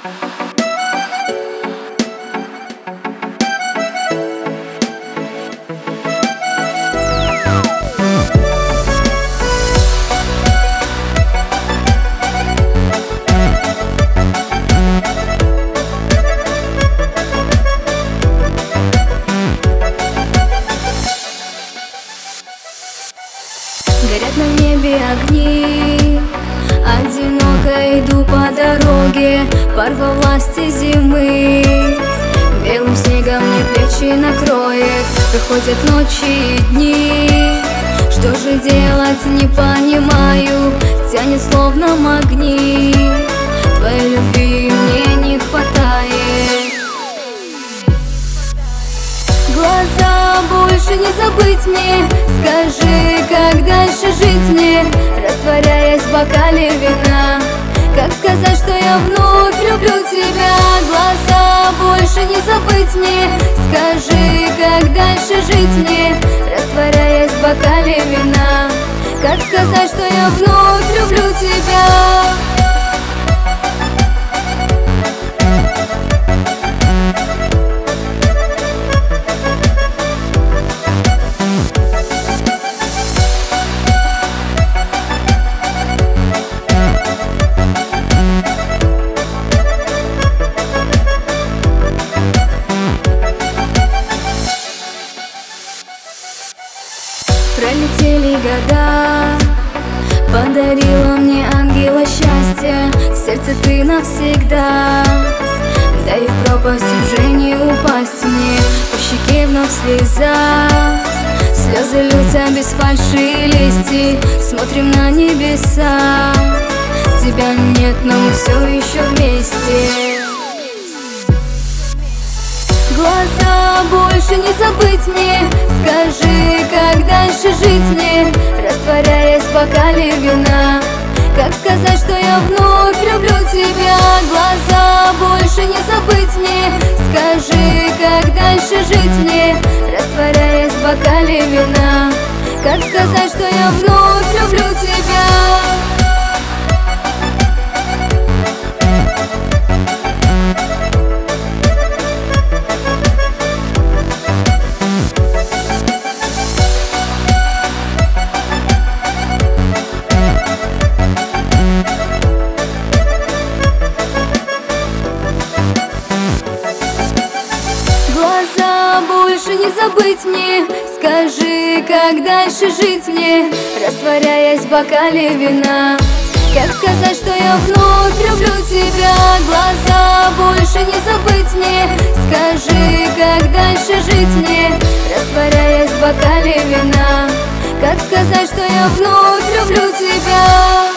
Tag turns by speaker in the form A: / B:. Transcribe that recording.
A: Горят на небе огни, одиноко иду по дороге, пар во власти зимы. Белым снегом мне плечи накроет, проходят ночи и дни. Что же делать, не понимаю, тянет словно магнит. Твоей любви мне не хватает. Глаза больше не забыть мне, скажи, как дальше жить мне, растворяясь в бокале вина. Как сказать, что я вновь люблю тебя? Глаза больше не забыть мне, скажи, как дальше жить мне, растворяясь в бокале вина. Как сказать, что я вновь люблю тебя? Пролетели года, подарила мне ангела счастья, в сердце ты навсегда. Да и в пропасть уже не упасть мне, по щеке вновь слеза. Слезы льются без фальши и лести, смотрим на небеса. Тебя нет, но мы все еще вместе. Глаза больше не забыть мне, скажи, как дальше жить мне, растворяясь в бокале вина. Как сказать, что я вновь люблю тебя? Глаза больше не забыть мне, скажи, как дальше жить мне, растворяясь в бокале вина. Как сказать, что я вновь люблю тебя? Глаза больше не забыть мне, скажи, как дальше жить мне, растворяясь в бокале вина. Как сказать, что я вновь люблю тебя? Глаза больше не забыть мне, скажи, как дальше жить мне, растворяясь в бокале вина. Как сказать, что я вновь люблю тебя?